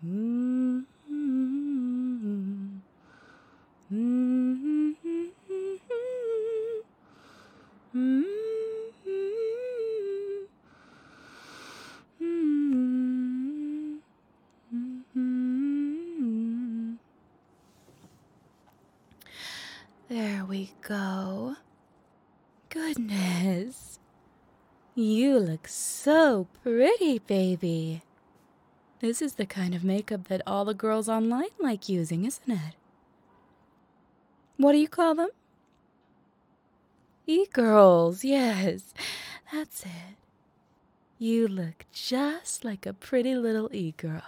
Mm-hmm. Mm-hmm. Mm-hmm. Mm-hmm. There we go. Goodness. You look so pretty, baby. This is the kind of makeup that all the girls online like using, isn't it? What do you call them? E-girls, yes. That's it. You look just like a pretty little e-girl.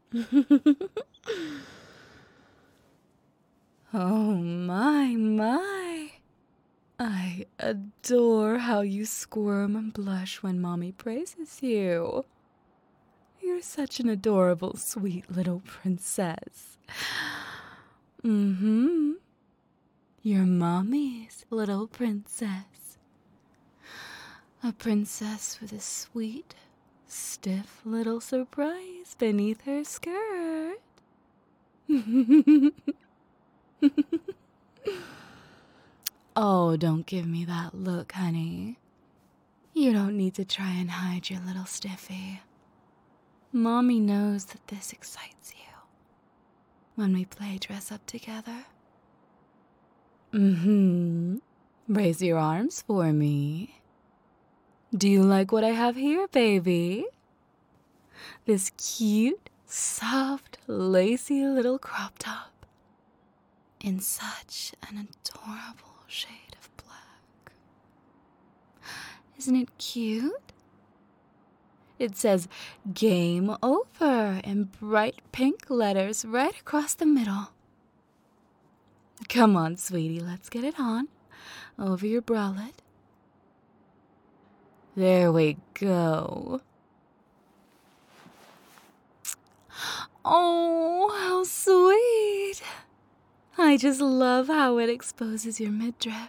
Oh, my. I adore how you squirm and blush when Mommy praises you. You're such an adorable, sweet little princess. Mm-hmm. You're Mommy's little princess. A princess with a sweet, stiff little surprise beneath her skirt. Oh, don't give me that look, honey. You don't need to try and hide your little stiffy. Mommy knows that this excites you. When we play dress up together. Mm-hmm. Raise your arms for me. Do you like what I have here, baby? This cute, soft, lacy little crop top in such an adorable shade of black. Isn't it cute? It says game over in bright pink letters right across the middle. Come on, sweetie, let's get it on. Over your bralette. There we go. Oh, how sweet. I just love how it exposes your midriff.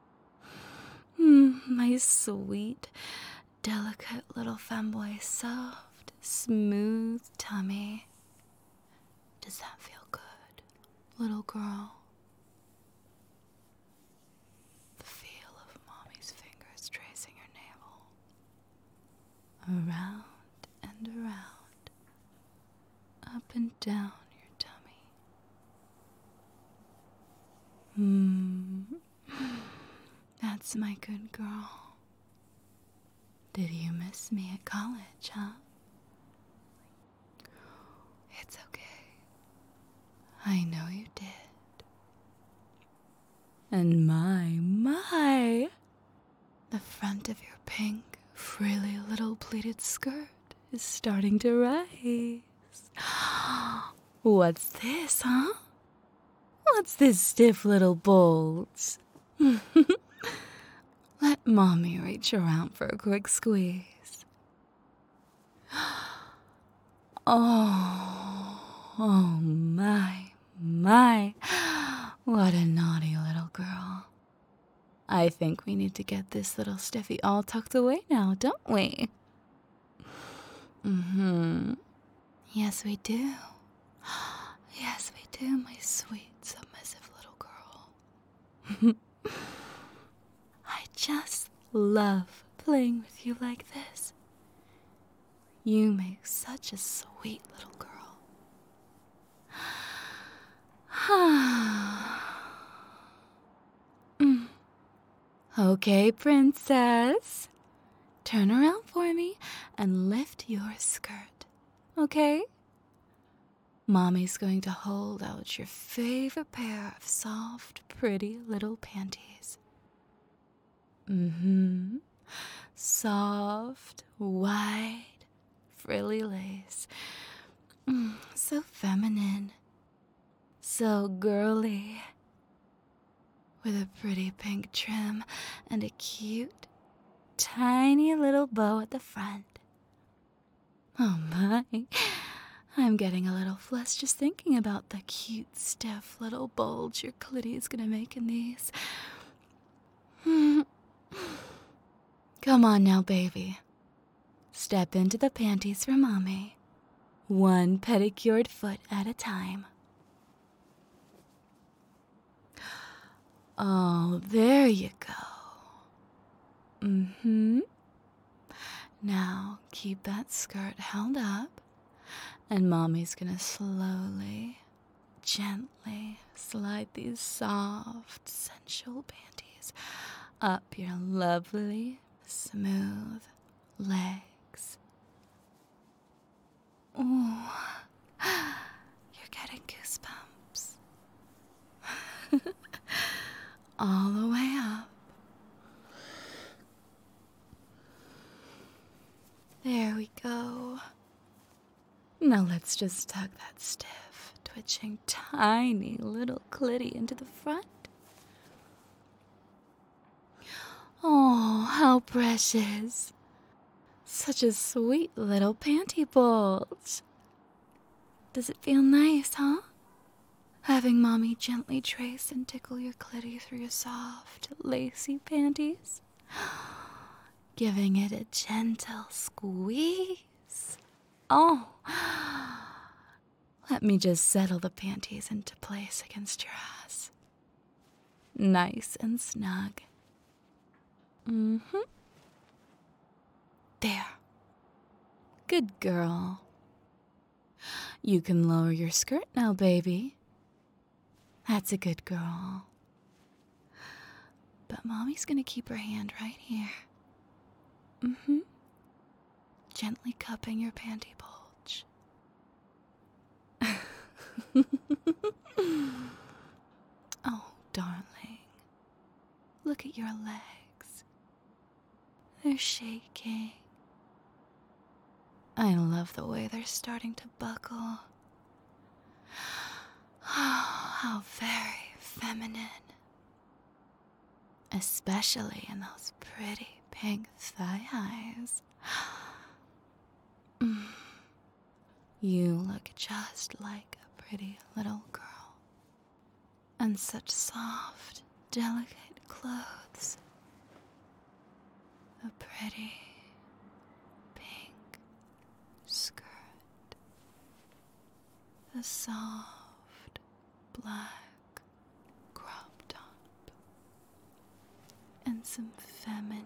My sweet, delicate little femboy, soft, smooth tummy. Does that feel good, little girl? The feel of Mommy's fingers tracing your navel. Around and around. Up and down your tummy. That's my good girl. Did you miss me at college, huh? It's okay. I know you did. And my, the front of your pink, frilly little pleated skirt is starting to rise. What's this, huh? What's this stiff little bulge? Let Mommy reach around for a quick squeeze. Oh my. What a naughty little girl. I think we need to get this little stiffy all tucked away now, don't we? Yes, we do. Yes, we do, my sweet, submissive little girl. I just love playing with you like this. You make such a sweet little girl. Okay, princess. Turn around for me and lift your skirt, okay? Mommy's going to hold out your favorite pair of soft, pretty little panties. Soft, white, frilly lace. So feminine. So girly. With a pretty pink trim and a cute, tiny little bow at the front. Oh my, I'm getting a little flushed just thinking about the cute, stiff little bulge your clitty is gonna make in these. Come on now, baby. Step into the panties for Mommy. one pedicured foot at a time. Oh, there you go. Now keep that skirt held up, and Mommy's gonna slowly, gently slide these soft, sensual panties up your lovely, smooth legs. Ooh, you're getting goosebumps. All the way up. There we go. Now let's just tug that stiff, twitching, tiny little clitty into the front. Oh, how precious. Such a sweet little panty bulge. Does it feel nice, huh? Having Mommy gently trace and tickle your clitty through your soft, lacy panties. Giving it a gentle squeeze. Oh, let me just settle the panties into place against your ass. Nice and snug. There. Good girl. You can lower your skirt now, baby. That's a good girl. But Mommy's gonna keep her hand right here. Gently cupping your panty bulge. Oh, darling. Look at your legs. They're shaking. I love the way they're starting to buckle. Oh, how very feminine. Especially in those pretty pink thigh highs. You look just like a pretty little girl. And such soft, delicate clothes. A pretty pink skirt. A soft black crop top. And some feminine,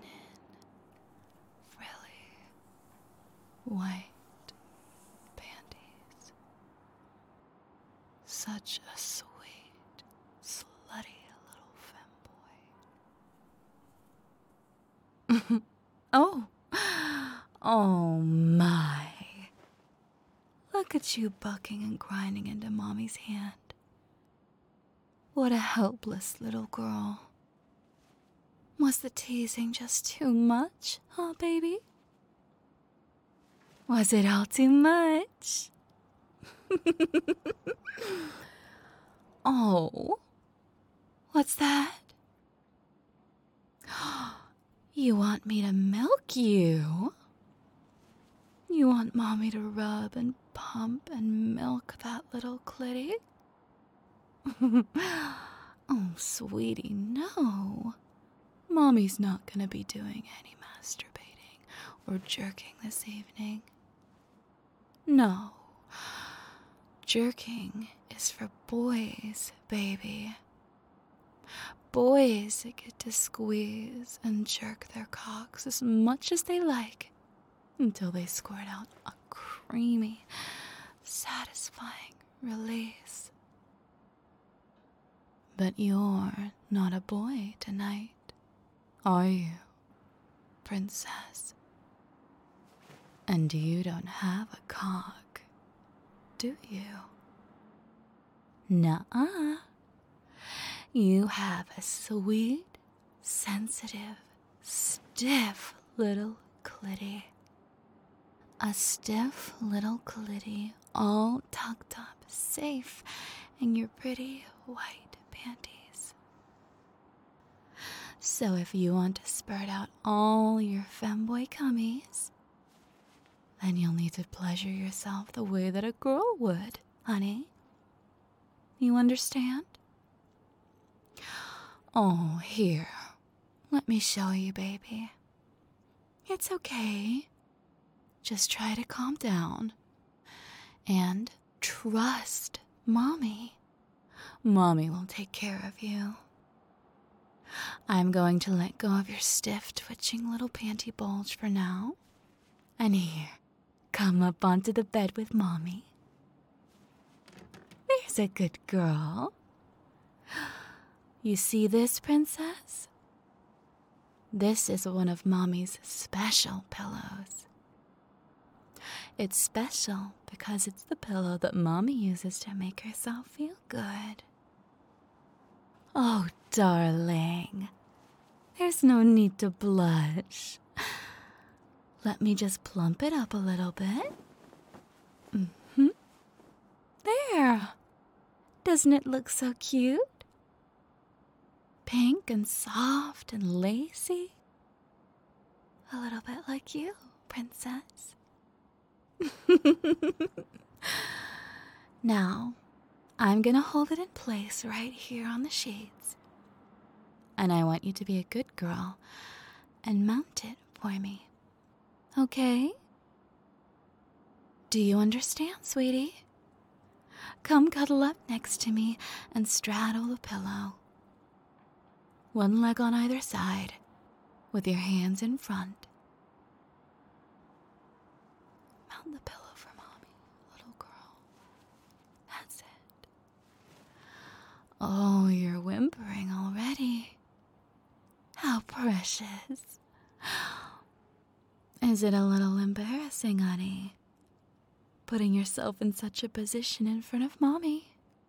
frilly, white panties. Such a sweet, slutty little femboy. Oh my. Look at you bucking and grinding into Mommy's hand. What a helpless little girl. Was the teasing just too much, huh, baby? Was it all too much? Oh, what's that? You want me to milk you? You want Mommy to rub and pump and milk that little clitty? Oh, sweetie, no. Mommy's not gonna be doing any masturbating or jerking this evening. No. Jerking is for boys, baby. Boys get to squeeze and jerk their cocks as much as they like until they squirt out a creamy, satisfying release. But you're not a boy tonight, are you, princess? And you don't have a cock, do you? Nuh-uh. You have a sweet, sensitive, stiff little clitty. A stiff little clitty all tucked up safe in your pretty white panties. So if you want to spurt out all your femboy cummies, then you'll need to pleasure yourself the way that a girl would, honey. You understand? Oh, here. Let me show you, baby. It's okay. Just try to calm down. And trust Mommy. Mommy will take care of you. I'm going to let go of your stiff, twitching little panty bulge for now. And here, come up onto the bed with Mommy. There's a good girl. You see this, princess? This is one of Mommy's special pillows. It's special because it's the pillow that Mommy uses to make herself feel good. Oh, darling, there's no need to blush. Let me just plump it up a little bit. There. Doesn't it look so cute? Pink and soft and lacy. A little bit like you, princess. Now, I'm gonna hold it in place right here on the sheets. And I want you to be a good girl and mount it for me. Okay? Do you understand, sweetie? Come cuddle up next to me and straddle the pillow. One leg on either side, with your hands in front. Mount the pillow for Mommy, little girl. That's it. Oh, you're whimpering already. How precious. Is it a little embarrassing, honey? Putting yourself in such a position in front of Mommy?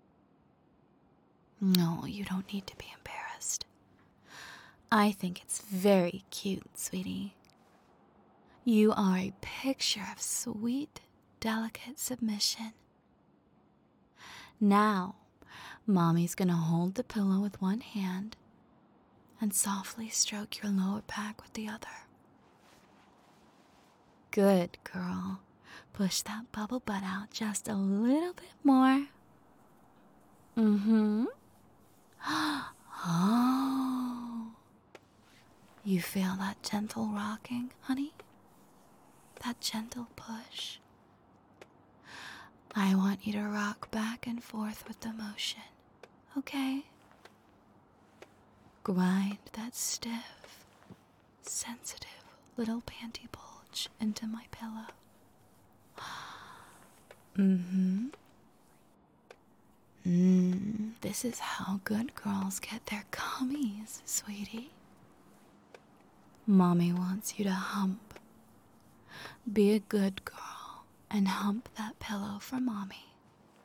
No, you don't need to be embarrassed. I think it's very cute, sweetie. You are a picture of sweet, delicate submission. Now, Mommy's gonna hold the pillow with one hand and softly stroke your lower back with the other. Good girl. Push that bubble butt out just a little bit more. Oh. You feel that gentle rocking, honey? That gentle push? I want you to rock back and forth with the motion, okay? Grind that stiff, sensitive little panty bulge into my pillow. This is how good girls get their cummies, sweetie. Mommy wants you to hump. Be a good girl and hump that pillow for Mommy.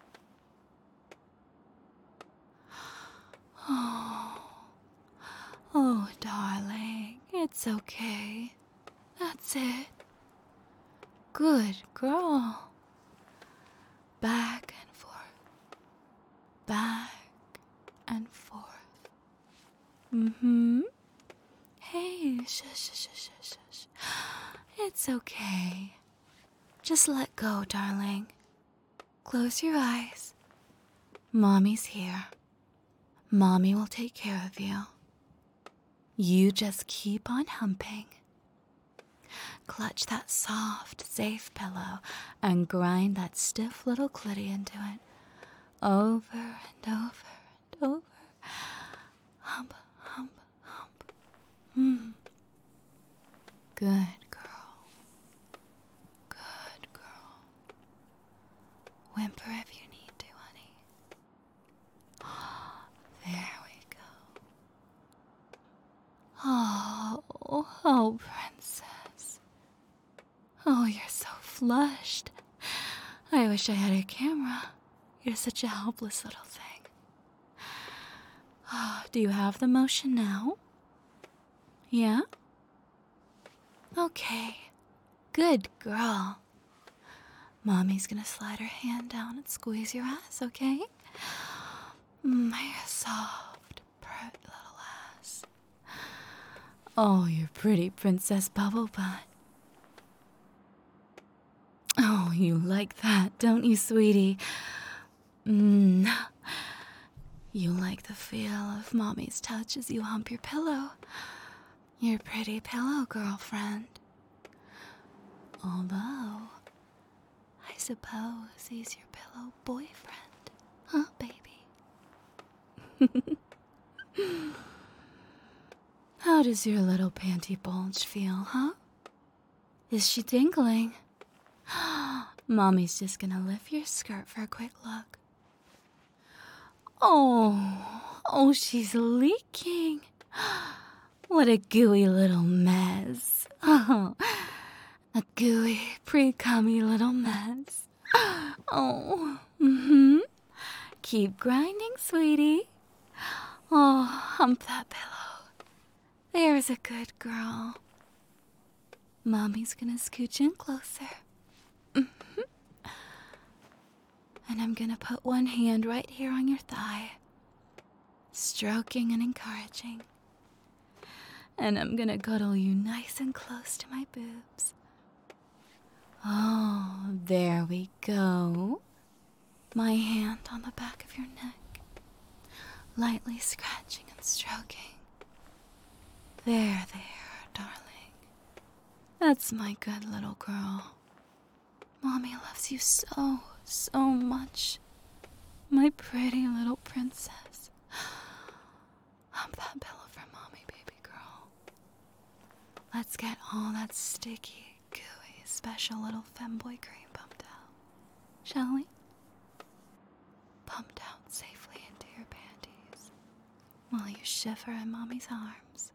Oh, darling, it's okay. That's it. Good girl. Back and forth. Back and forth. Hey, shush. It's okay. Just let go, darling. Close your eyes. Mommy's here. Mommy will take care of you. You just keep on humping. Clutch that soft, safe pillow and grind that stiff little clitty into it. Over and over and over. Hump, hump, hump. Good girl. Good girl. Whimper if you need to, honey. There we go. Oh, princess. Oh, you're so flushed. I wish I had a camera. You're such a helpless little thing. Do you have the motion now? Yeah? Okay. Good girl. Mommy's gonna slide her hand down and squeeze your ass, okay? My soft, pert little ass. Oh, you're pretty, Princess Bubble Butt. Oh, you like that, don't you, sweetie? You like the feel of Mommy's touch as you hump your pillow. Your pretty pillow, girlfriend. Although, I suppose he's your pillow boyfriend, huh, baby? How does your little panty bulge feel, huh? Is she tingling? Mommy's just gonna lift your skirt for a quick look. Oh, she's leaking. What a gooey little mess. Oh, a gooey, pre-cummy little mess. Oh, Keep grinding, sweetie. Oh, hump that pillow. There's a good girl. Mommy's gonna scooch in closer. And I'm gonna put one hand right here on your thigh, stroking and encouraging. And I'm gonna cuddle you nice and close to my boobs. Oh, there we go. My hand on the back of your neck, lightly scratching and stroking. There, darling. That's my good little girl. Mommy loves you so much. My pretty little princess. Hump that pillow for mommy, baby girl. Let's get all that sticky, gooey, special little femboy cream pumped out. Shall we? Pumped out safely into your panties while you shiver in mommy's arms.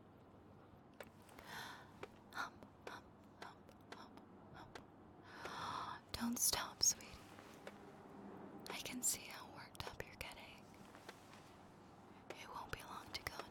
Hump, hump, hump, hump, hump. Don't stop, sweetie. I can see how worked up you're getting. It won't be long to go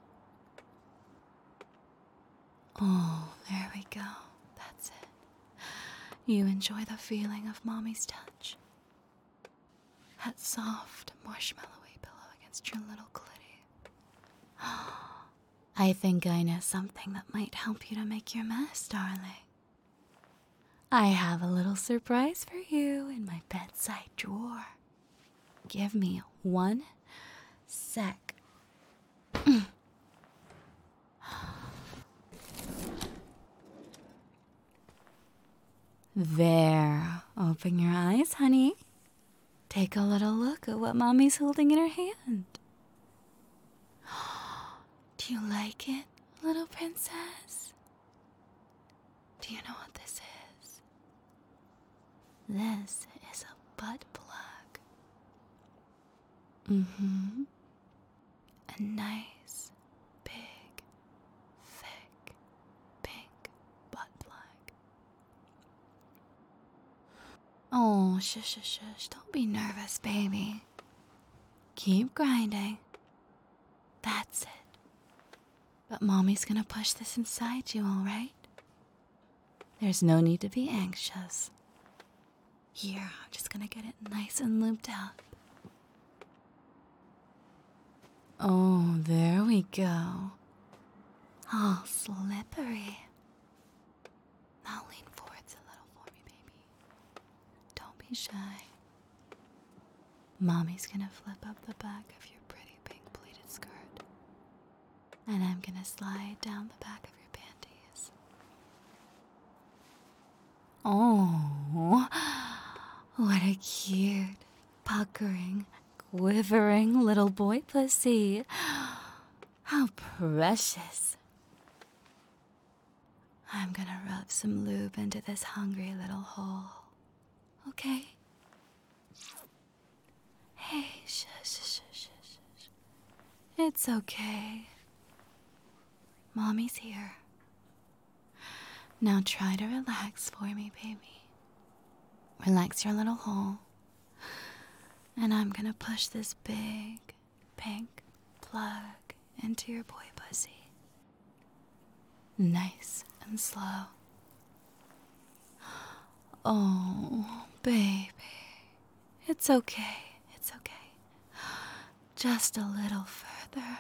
now. Oh, there we go. That's it. You enjoy the feeling of mommy's touch. That soft, marshmallowy pillow against your little clitty. I think I know something that might help you to make your mess, darling. I have a little surprise for you in my bedside drawer. Give me 1 sec. There. Open your eyes, honey. Take a little look at what mommy's holding in her hand. Do you like it, little princess? Do you know what this is? This is a butt plug. A nice, big, thick, pink butt plug. Oh, shush. Don't be nervous, baby. Keep grinding. That's it. But mommy's gonna push this inside you, all right? There's no need to be anxious. Here, I'm just gonna get it nice and lubed up. Oh, there we go. All slippery. Now lean forwards a little for me, baby. Don't be shy. Mommy's gonna flip up the back of your pretty pink pleated skirt. And I'm gonna slide down the back of your panties. Oh, what a cute, puckering, quivering little boy pussy. How precious. I'm gonna rub some lube into this hungry little hole. Okay? Hey, shush. It's okay. Mommy's here. Now try to relax for me, baby. Relax your little hole. And I'm gonna push this big, pink plug into your boy pussy. Nice and slow. Oh, baby. It's okay. Just a little further.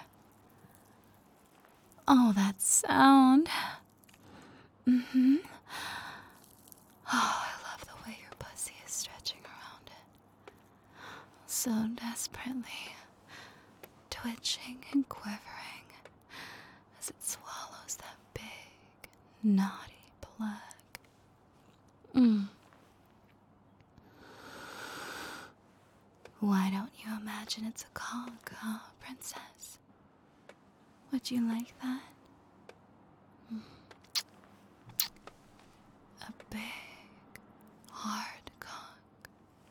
Oh, that sound. Oh, I love the way your pussy is stretching around it. So desperately. Twitching and quivering as it swallows that big, naughty plug. Why don't you imagine it's a conch, huh, princess? Would you like that? A big, hard conch.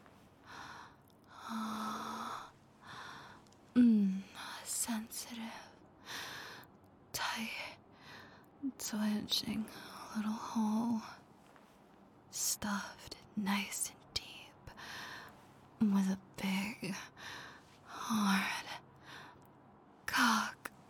Sensitive, tight, twitching little hole, stuffed nice and deep with a big, hard cock.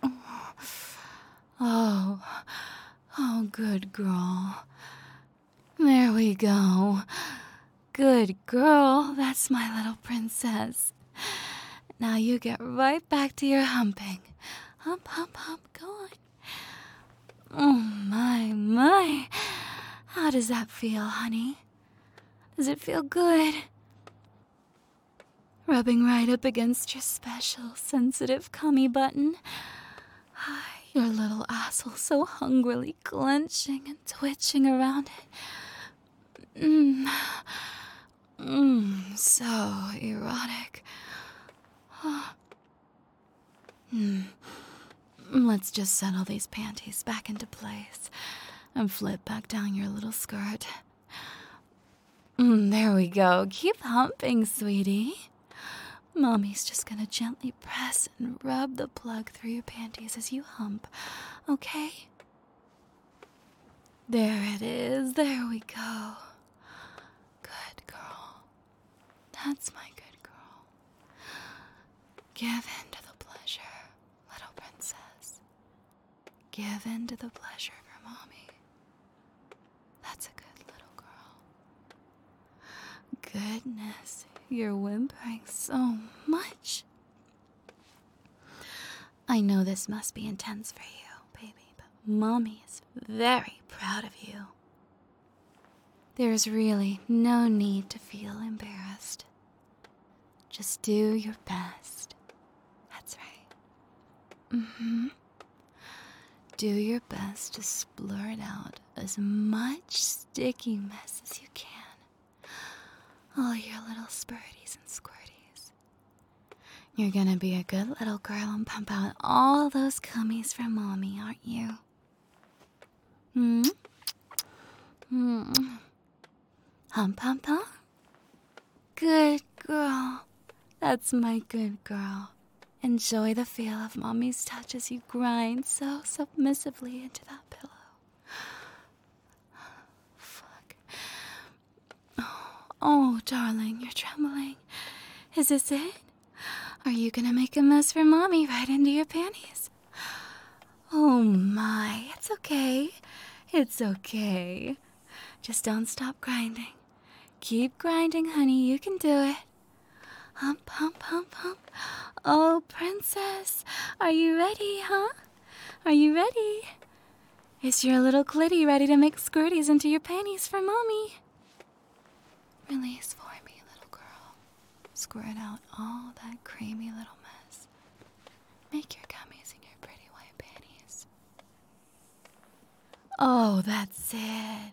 Oh, good girl. There we go. Good girl, that's my little princess. Now you get right back to your humping. Hump, hump, hump, go on. Oh, my. How does that feel, honey? Does it feel good? Rubbing right up against your special, sensitive cummy button. Your little asshole so hungrily clenching and twitching around it. So erotic. Let's just settle these panties back into place and flip back down your little skirt. There we go. Keep humping, sweetie. Mommy's just gonna gently press and rub the plug through your panties as you hump, okay? There it is. There we go. Good girl. That's my good girl. Give in to the pleasure, little princess. Give in to the pleasure for mommy. That's a good little girl. Goodness, you're whimpering so much. I know this must be intense for you, baby, but mommy is very proud of you. There's really no need to feel embarrassed. Just do your best. That's right. Do your best to splurt out as much sticky mess as you can. All your little spurties and squirties. You're gonna be a good little girl and pump out all those cummies for mommy, aren't you? Hump, hump, hump. Good girl. That's my good girl. Enjoy the feel of mommy's touch as you grind so submissively into that pillow. Fuck. Oh, darling, you're trembling. Is this it? Are you gonna make a mess for mommy right into your panties? Oh my, it's okay. It's okay. Just don't stop grinding. Keep grinding, honey, you can do it. Hump, hump, hump, hump. Oh, princess, are you ready, huh? Are you ready? Is your little clitty ready to make squirties into your panties for mommy? Release for me, little girl. Squirt out all that creamy little mess. Make your gummies in your pretty white panties. Oh, that's it.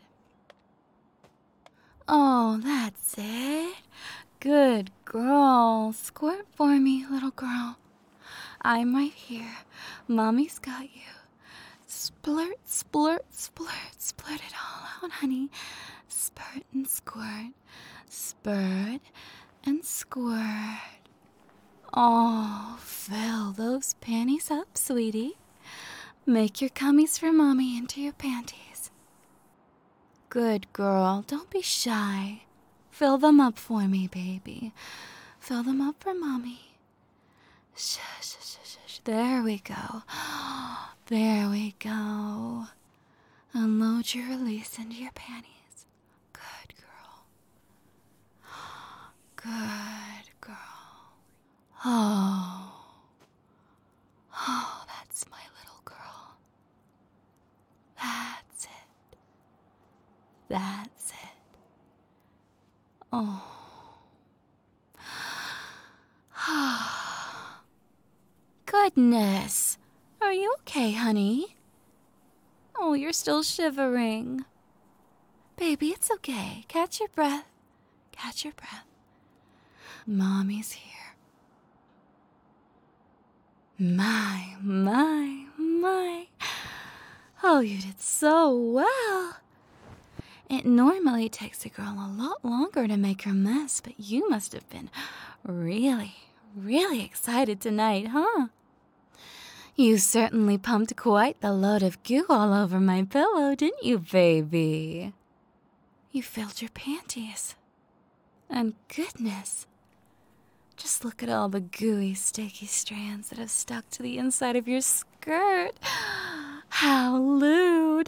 Oh, that's it. Good girl. Squirt for me, little girl. I'm right here. Mommy's got you. Splurt, splurt, splurt, splurt it all out, honey. Spurt and squirt. Spurt and squirt. Oh, fill those panties up, sweetie. Make your cummies for mommy into your panties. Good girl. Don't be shy. Fill them up for me, baby. Fill them up for mommy. Shush, shush, shush, shush. There we go. There we go. Unload your release into your panties. Good girl. Good girl. Oh, that's my little girl. That's it. That's it. Oh. Goodness. Are you okay, honey? Oh, you're still shivering. Baby, it's okay. Catch your breath. Catch your breath. Mommy's here. My. Oh, you did so well. It normally takes a girl a lot longer to make her mess, but you must have been really excited tonight, huh? You certainly pumped quite the load of goo all over my pillow, didn't you, baby? You filled your panties. And goodness, just look at all the gooey, sticky strands that have stuck to the inside of your skirt. How lewd.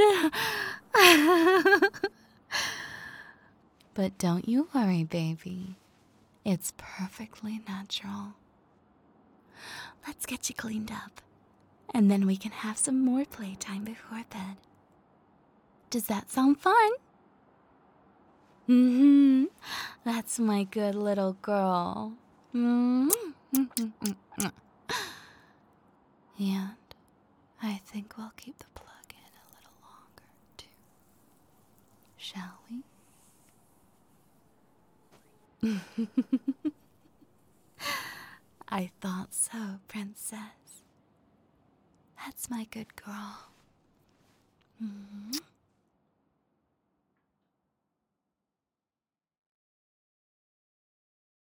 But don't you worry, baby. It's perfectly natural. Let's get you cleaned up, and then we can have some more playtime before bed. Does that sound fun? That's my good little girl. And I think we'll keep the plug in a little longer, too. Shall we? I thought so, princess. That's my good girl.